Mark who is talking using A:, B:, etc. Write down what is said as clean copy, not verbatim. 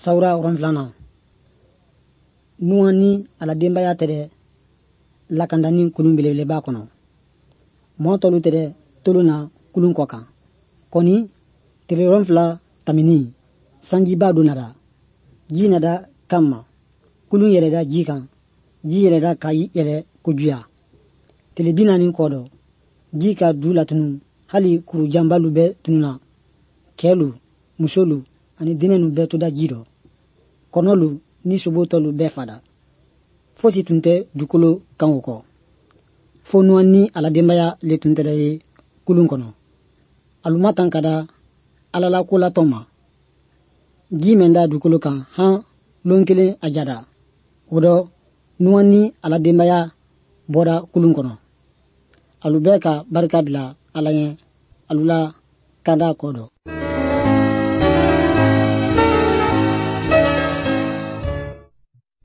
A: Sawura ronflana. Nuani ala dembaya tere lakandani kulun belebeleba kono. Mo tolu tere toluna kulun kokan. Koni tere ronfla tamini sanji ba donada. Ji nada kama. Kulun yereda ji kan. Ji yereda kai yere kujuya. Tere binani kodo. Ji ka du latunu hali kuru jambalu be tununa. Kelu, musolu, ani dinenu be toda jiro. Konolu ni sobotolu be fada. Fosi tunte dukolo kanwoko. Fonua ni ala dembaya le tunte kulun kono. Alumatan kada alala kula toma. Ji menda dukolo kan han lonkele ajada. Odo nuani ala dembaya bora kulun kono. Alubeka barka bila alayen alula kada kodo.